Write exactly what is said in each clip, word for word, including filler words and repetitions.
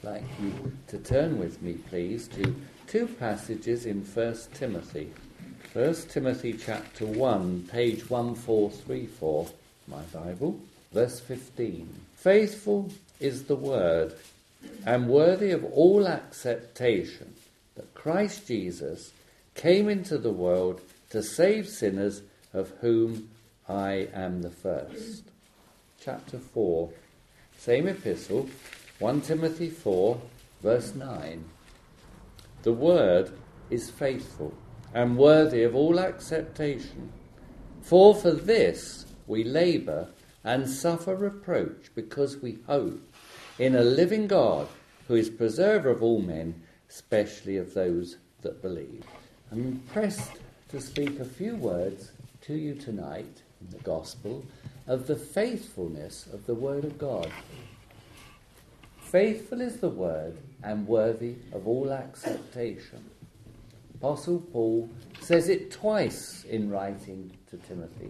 I'd like you to turn with me, please, to two passages in First Timothy. First Timothy chapter one, page one four three four, my Bible, verse fifteen. Faithful is the word, and worthy of all acceptation, that Christ Jesus came into the world to save sinners, of whom I am the first. Chapter four, same epistle, First Timothy four, verse nine. The word is faithful and worthy of all acceptation. For for this we labour and suffer reproach, because we hope in a living God, who is preserver of all men, especially of those that believe. I'm impressed to speak a few words to you tonight in the Gospel of the faithfulness of the Word of God. Faithful is the word, and worthy of all acceptation. Apostle Paul says it twice in writing to Timothy.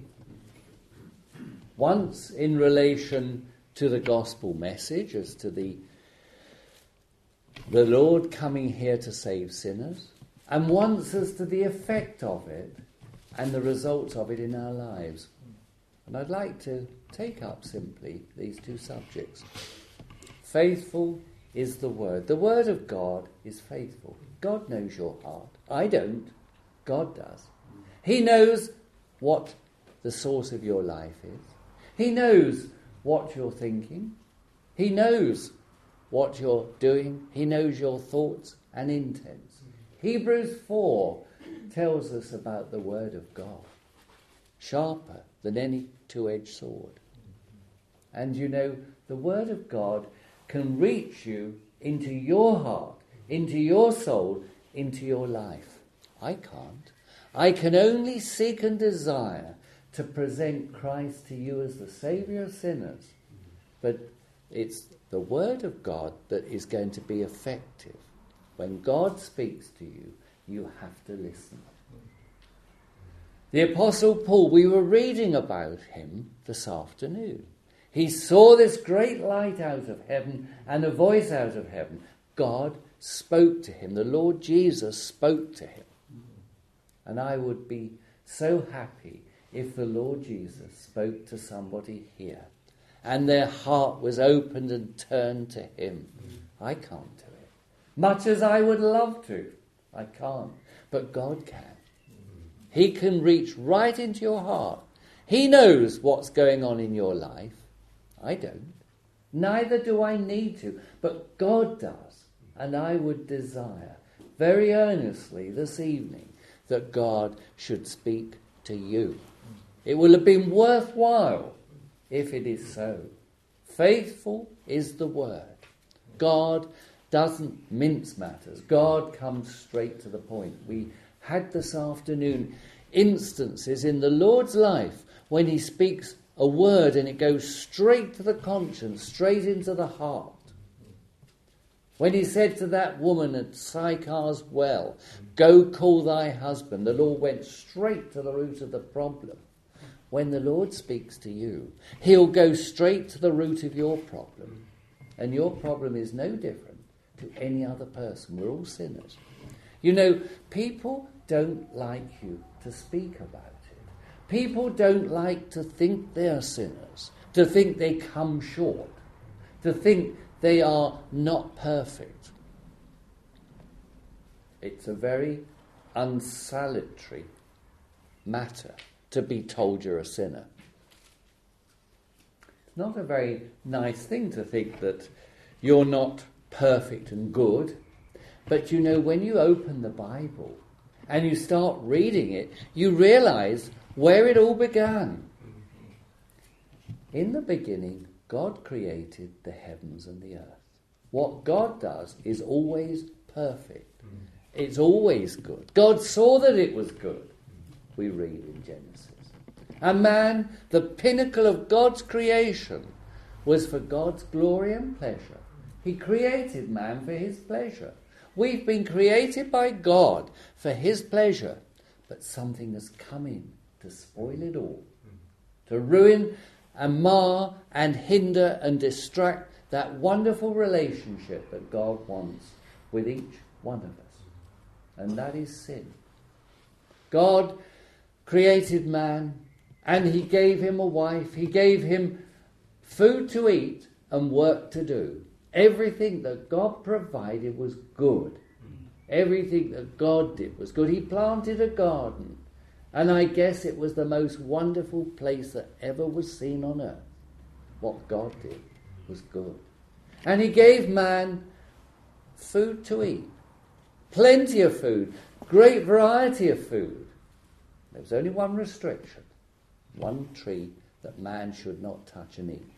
Once in relation to the gospel message, as to the, the Lord coming here to save sinners, and once as to the effect of it and the results of it in our lives. And I'd like to take up simply these two subjects. Faithful is the word. The word of God is faithful. God knows your heart. I don't. God does. He knows what the source of your life is. He knows what you're thinking. He knows what you're doing. He knows your thoughts and intents. Hebrews four tells us about the word of God. Sharper than any two-edged sword. And you know, the word of God can reach you into your heart, into your soul, into your life. I can't. I can only seek and desire to present Christ to you as the Saviour of sinners. But it's the Word of God that is going to be effective. When God speaks to you, you have to listen. The Apostle Paul, we were reading about him this afternoon. He saw this great light out of heaven and a voice out of heaven. God spoke to him. The Lord Jesus spoke to him. And I would be so happy if the Lord Jesus spoke to somebody here and their heart was opened and turned to him. I can't do it. Much as I would love to, I can't. But God can. He can reach right into your heart. He knows what's going on in your life. I don't. Neither do I need to, but God does. And I would desire very earnestly this evening that God should speak to you. It will have been worthwhile if it is so. Faithful is the word. God doesn't mince matters. God comes straight to the point. We had this afternoon instances in the Lord's life when he speaks a word and it goes straight to the conscience, straight into the heart. When he said to that woman at Sychar's well, go call thy husband, the Lord went straight to the root of the problem. When the Lord speaks to you, he'll go straight to the root of your problem. And your problem is no different to any other person. We're all sinners. You know, people don't like you to speak about it. People don't like to think they're sinners, to think they come short, to think they are not perfect. It's a very unsalutary matter to be told you're a sinner. It's not a very nice thing to think that you're not perfect and good. But you know, when you open the Bible and you start reading it, you realise where it all began. In the beginning, God created the heavens and the earth. What God does is always perfect. It's always good. God saw that it was good, we read in Genesis. And man, the pinnacle of God's creation, was for God's glory and pleasure. He created man for his pleasure. We've been created by God for his pleasure, but something has come in to spoil it all, to ruin and mar and hinder and distract that wonderful relationship that God wants with each one of us. And that is sin. God created man, and he gave him a wife. He gave him food to eat and work to do. Everything that God provided was good. Everything that God did was good. He planted a garden, and I guess it was the most wonderful place that ever was seen on earth. What God did was good. And he gave man food to eat. Plenty of food. Great variety of food. There was only one restriction. One tree that man should not touch and eat.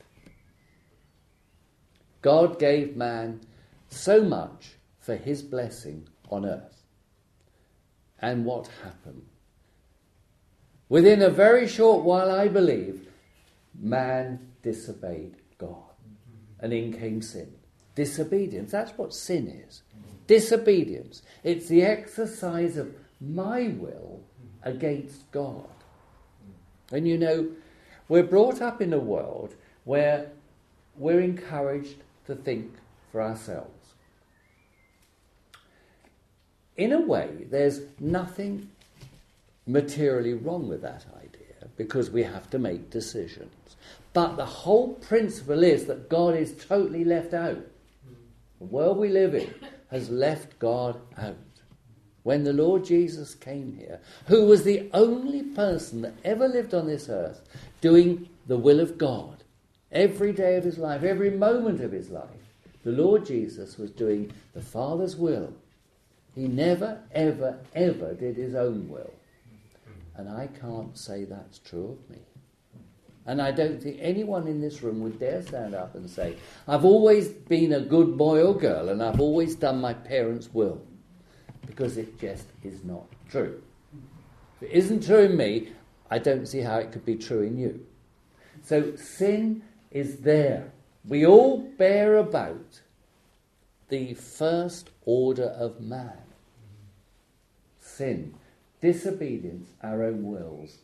God gave man so much for his blessing on earth. And what happened? Within a very short while, I believe, man disobeyed God. And in came sin. Disobedience, that's what sin is. Disobedience. It's the exercise of my will against God. And you know, we're brought up in a world where we're encouraged to think for ourselves. In a way, there's nothing materially wrong with that idea, because we have to make decisions. But the whole principle is that God is totally left out. The world we live in has left God out. When the Lord Jesus came here, who was the only person that ever lived on this earth doing the will of God, every day of his life, every moment of his life, the Lord Jesus was doing the Father's will. He never, ever, ever did his own will. And I can't say that's true of me. And I don't think anyone in this room would dare stand up and say, I've always been a good boy or girl and I've always done my parents' will. Because it just is not true. If it isn't true in me, I don't see how it could be true in you. So sin is there. We all bear about the first order of man. Sin, disobedience, our own wills.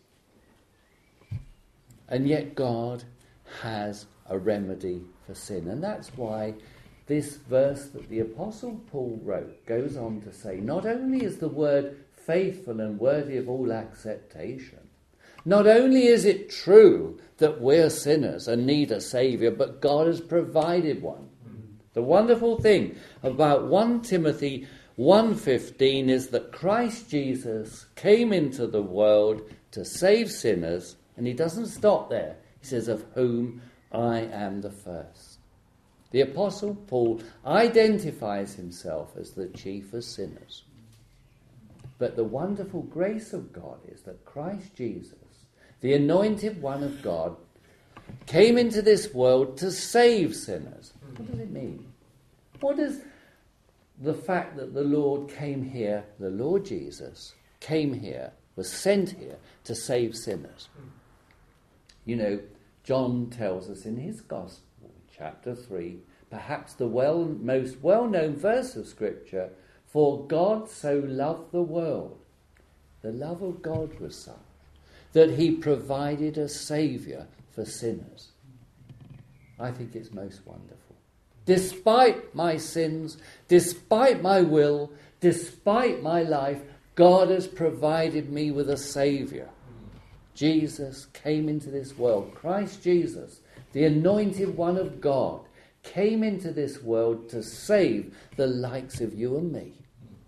And yet God has a remedy for sin. And that's why this verse that the Apostle Paul wrote goes on to say, not only is the word faithful and worthy of all acceptation, not only is it true that we're sinners and need a saviour, but God has provided one. The wonderful thing about First Timothy one fifteen is that Christ Jesus came into the world to save sinners, and he doesn't stop there. He says, of whom I am the first. The Apostle Paul identifies himself as the chief of sinners. But the wonderful grace of God is that Christ Jesus, the anointed one of God, came into this world to save sinners. What does it mean? What does the fact that the Lord came here, the Lord Jesus, came here, was sent here to save sinners? You know, John tells us in his Gospel, chapter three, perhaps the well, most well-known verse of Scripture, for God so loved the world. The love of God was such that he provided a saviour for sinners. I think it's most wonderful. Despite my sins, despite my will, despite my life, God has provided me with a saviour. Jesus came into this world. Christ Jesus, the anointed one of God, came into this world to save the likes of you and me.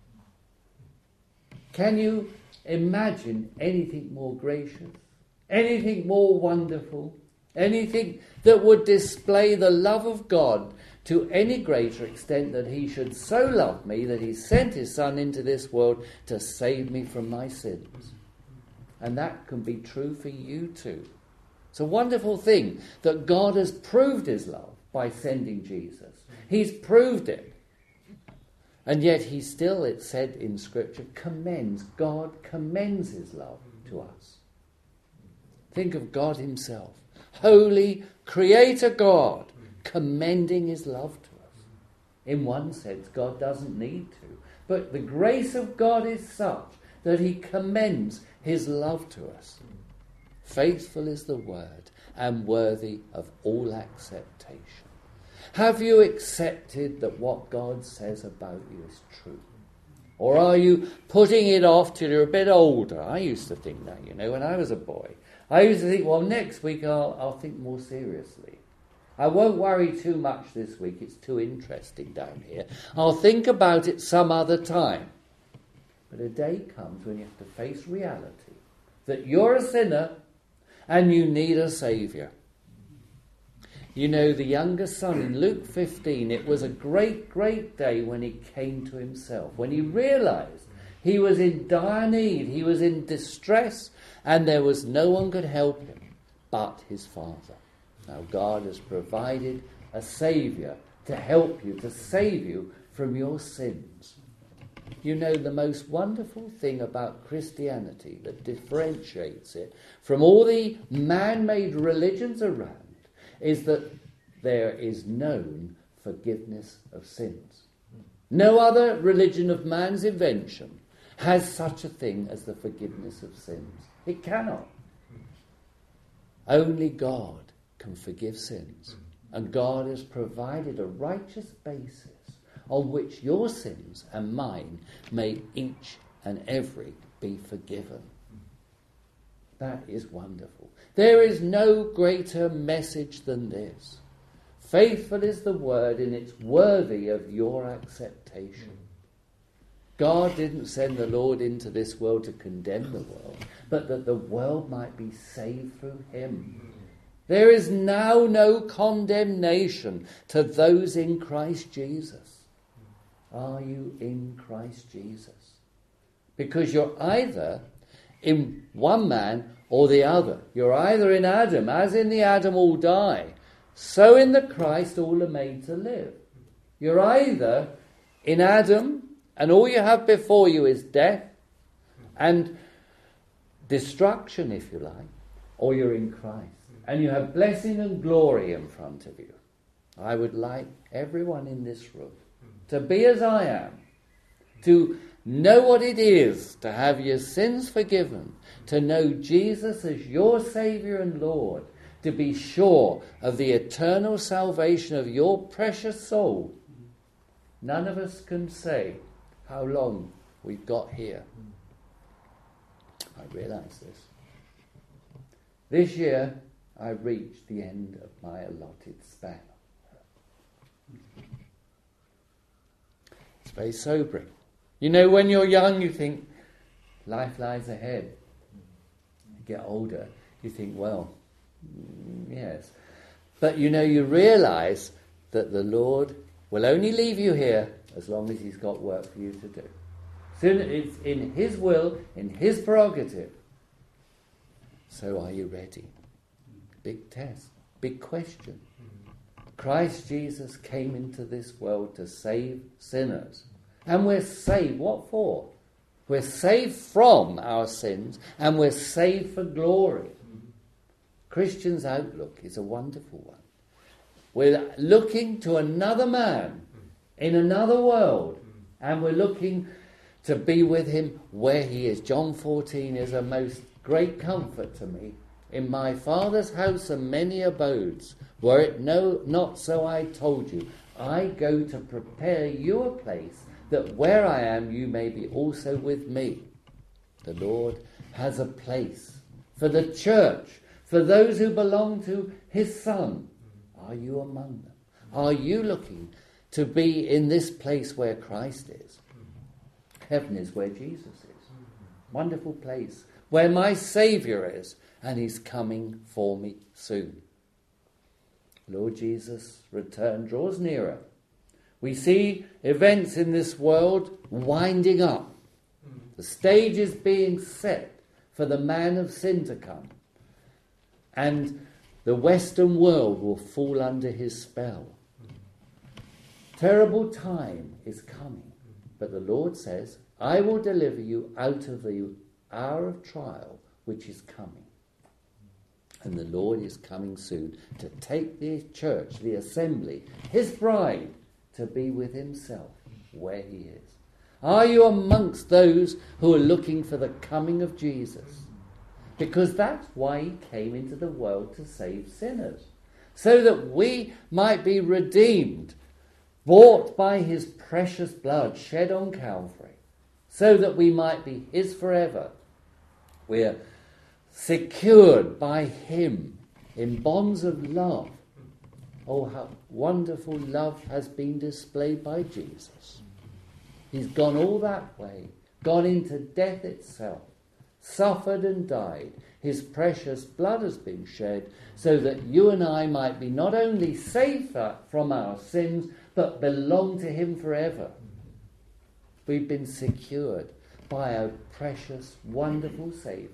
Can you imagine anything more gracious? Anything more wonderful? Anything that would display the love of God to any greater extent that he should so love me that he sent his Son into this world to save me from my sins? And that can be true for you too. It's a wonderful thing that God has proved his love by sending Jesus. He's proved it. And yet he still, it said in Scripture, commends, God commends his love to us. Think of God himself, holy creator God, commending his love to us. In one sense, God doesn't need to, but the grace of God is such that he commends his love to us. Faithful is the word and worthy of all acceptation. Have you accepted that what God says about you is true? Or are you putting it off till you're a bit older? I used to think that, you know, when I was a boy. I used to think, well, next week I'll, I'll think more seriously. I won't worry too much this week. It's too interesting down here. I'll think about it some other time. But a day comes when you have to face reality, that you're a sinner and you need a saviour. You know, the younger son in Luke fifteen, it was a great, great day when he came to himself, when he realised he was in dire need, he was in distress, and there was no one could help him but his father. Now God has provided a saviour to help you, to save you from your sins. You know, the most wonderful thing about Christianity that differentiates it from all the man-made religions around is that there is known forgiveness of sins. No other religion of man's invention has such a thing as the forgiveness of sins. It cannot. Only God can forgive sins. And God has provided a righteous basis on which your sins and mine may each and every be forgiven. That is wonderful. There is no greater message than this. Faithful is the word, and it's worthy of your acceptation. God didn't send the Lord into this world to condemn the world, but that the world might be saved through him. There is now no condemnation to those in Christ Jesus. Are you in Christ Jesus? Because you're either in one man or the other. You're either in Adam, as in the Adam all die, so in the Christ all are made to live. You're either in Adam, and all you have before you is death and destruction, if you like, or you're in Christ, and you have blessing and glory in front of you. I would like everyone in this room to be as I am, to know what it is to have your sins forgiven, to know Jesus as your Saviour and Lord, to be sure of the eternal salvation of your precious soul. None of us can say how long we've got here. I realise this. This year I reached the end of my allotted span. It's very sobering. You know, when you're young, you think life lies ahead. You get older, you think, well, mm, yes. But you know, you realise that the Lord will only leave you here as long as he's got work for you to do. Soon it's in his will, in his prerogative. So are you ready? Big test, big question. Christ Jesus came into this world to save sinners. And we're saved, what for? We're saved from our sins, and we're saved for glory. Christian's outlook is a wonderful one. We're looking to another man in another world, and we're looking to be with him where he is. John fourteen is a most great comfort to me. In my Father's house are many abodes. Were it no, not so, I told you, I go to prepare you a place, that where I am you may be also with me. The Lord has a place for the church, for those who belong to his Son. Are you among them? Are you looking to be in this place where Christ is? Heaven is where Jesus is. Wonderful place, where my Saviour is, and he's coming for me soon. Lord Jesus' return draws nearer. We see events in this world winding up. The stage is being set for the man of sin to come. And the Western world will fall under his spell. Terrible time is coming. But the Lord says, I will deliver you out of the hour of trial which is coming. And the Lord is coming soon to take the church, the assembly, his bride, to be with himself where he is. Are you amongst those who are looking for the coming of Jesus? Because that's why he came into the world, to save sinners. so that we might be redeemed, bought by his precious blood shed on Calvary, so that we might be his forever. We're secured by him in bonds of love. Oh, how wonderful love has been displayed by Jesus. He's gone all that way, gone into death itself, suffered and died. His precious blood has been shed so that you and I might be not only safer from our sins, but belong to him forever. We've been secured by a precious, wonderful Saviour.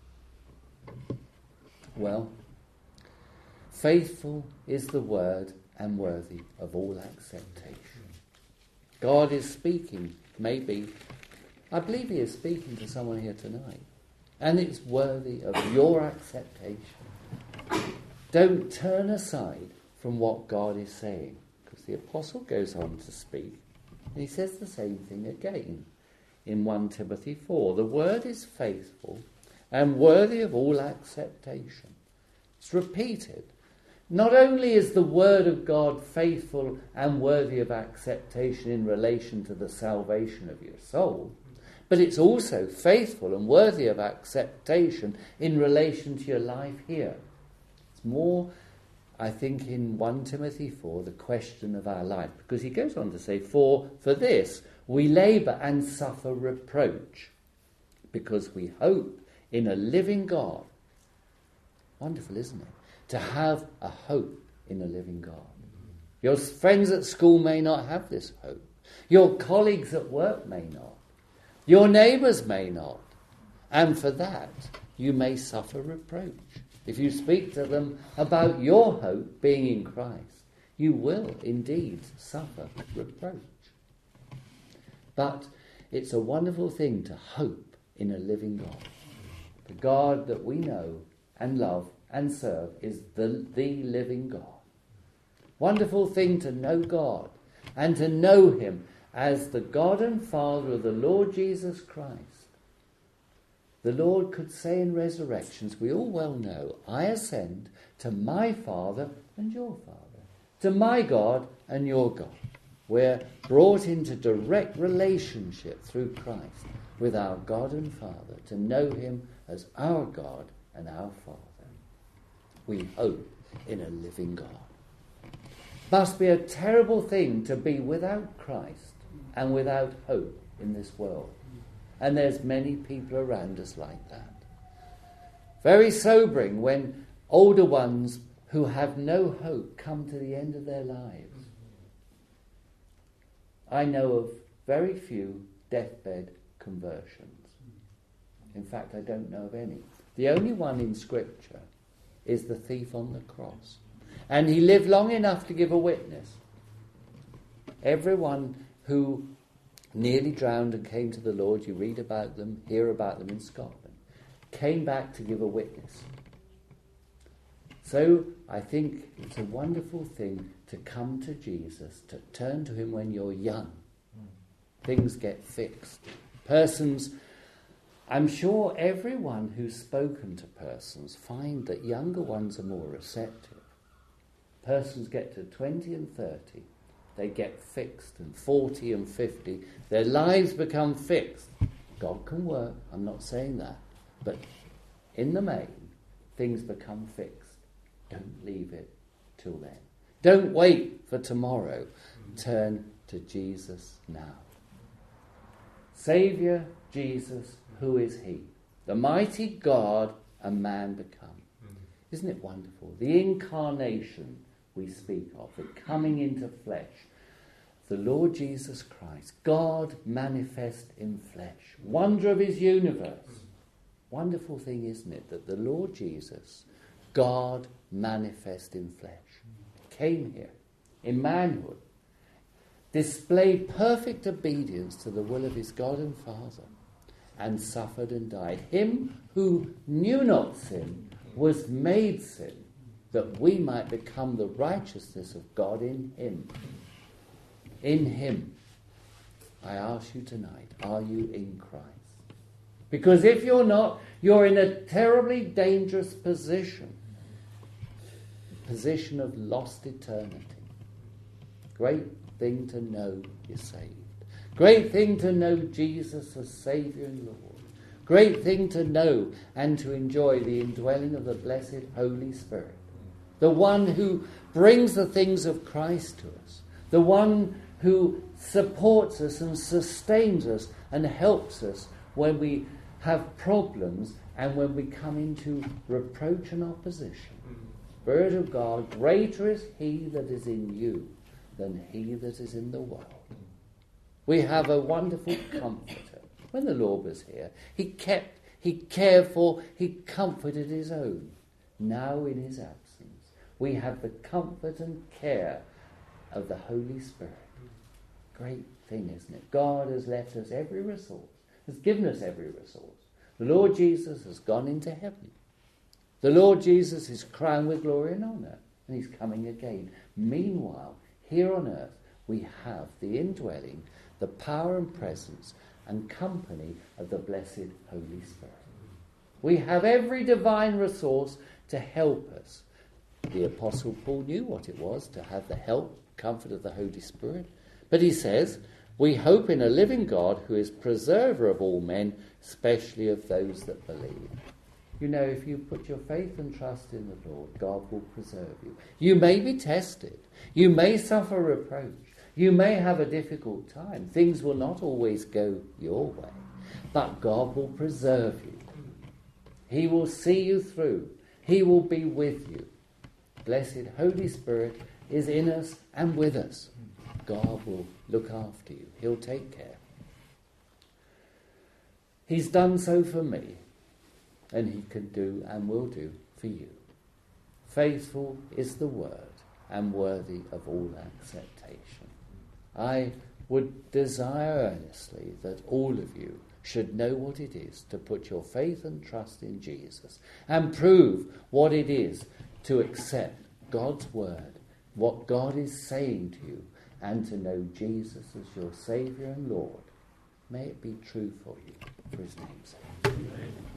Well, faithful is the word and worthy of all acceptation. God is speaking, maybe, I believe he is speaking to someone here tonight, and it's worthy of your acceptation. Don't turn aside from what God is saying, because the apostle goes on to speak, and he says the same thing again in First Timothy four. The word is faithful and worthy of all acceptation. It's repeated. Not only is the word of God faithful and worthy of acceptation in relation to the salvation of your soul, but it's also faithful and worthy of acceptation in relation to your life here. It's more, I think, in First Timothy four, the question of our life, because he goes on to say, For, for this we labour and suffer reproach, because we hope in a living God. Wonderful, isn't it? To have a hope in a living God. Your friends at school may not have this hope. Your colleagues at work may not. Your neighbours may not. And for that, you may suffer reproach. If you speak to them about your hope being in Christ, you will indeed suffer reproach. But it's a wonderful thing to hope in a living God. The God that we know and love and serve is the, the living God. Wonderful thing to know God and to know him as the God and Father of the Lord Jesus Christ. The Lord could say in resurrections, we all well know, I ascend to my Father and your Father, to my God and your God. We're brought into direct relationship through Christ with our God and Father, to know him as our God and our Father. We hope in a living God. Must be a terrible thing to be without Christ and without hope in this world. And there's many people around us like that. Very sobering when older ones who have no hope come to the end of their lives. I know of very few deathbed conversions. In fact, I don't know of any. The only one in Scripture is the thief on the cross. And he lived long enough to give a witness. Everyone who nearly drowned and came to the Lord, you read about them, hear about them in Scotland, came back to give a witness. So I think it's a wonderful thing to come to Jesus, to turn to him when you're young. Things get fixed. Persons, I'm sure everyone who's spoken to persons find that younger ones are more receptive. Persons get to twenty and thirty, they get fixed, and forty and fifty, their lives become fixed. God can work, I'm not saying that, but in the main, things become fixed. Don't leave it till then. Don't wait for tomorrow. Turn to Jesus now. Saviour Jesus, who is he? The mighty God and man become. Isn't it wonderful? The incarnation we speak of, the coming into flesh. The Lord Jesus Christ, God manifest in flesh. Wonder of his universe. Wonderful thing, isn't it, that the Lord Jesus, God manifest in flesh, came here in manhood, displayed perfect obedience to the will of his God and Father, and suffered and died. Him who knew not sin was made sin, that we might become the righteousness of God in him. In him. I ask you tonight, are you in Christ? Because if you're not, you're in a terribly dangerous position. position of lost eternity. Great thing to know you're saved. Great thing to know Jesus as Saviour and Lord. Great thing to know and to enjoy the indwelling of the blessed Holy Spirit. The one who brings the things of Christ to us. The one who supports us and sustains us and helps us when we have problems and when we come into reproach and opposition. Spirit of God, greater is he that is in you than he that is in the world. We have a wonderful comforter. When the Lord was here, he kept, he cared for, he comforted his own. Now in his absence, we have the comfort and care of the Holy Spirit. Great thing, isn't it? God has left us every resource, has given us every resource. The Lord Jesus has gone into heaven. The Lord Jesus is crowned with glory and honour, and he's coming again. Meanwhile, here on earth, we have the indwelling, the power and presence and company of the blessed Holy Spirit. We have every divine resource to help us. The Apostle Paul knew what it was to have the help, comfort of the Holy Spirit. But he says, we hope in a living God who is preserver of all men, especially of those that believe. You know, if you put your faith and trust in the Lord, God will preserve you. You may be tested. You may suffer reproach. You may have a difficult time. Things will not always go your way. But God will preserve you. He will see you through. He will be with you. Blessed Holy Spirit is in us and with us. God will look after you. He'll take care. He's done so for me, and he can do and will do for you. Faithful is the word, and worthy of all acceptation. I would desire earnestly that all of you should know what it is to put your faith and trust in Jesus, and prove what it is to accept God's word, what God is saying to you, and to know Jesus as your Saviour and Lord. May it be true for you, for his name's sake. Amen.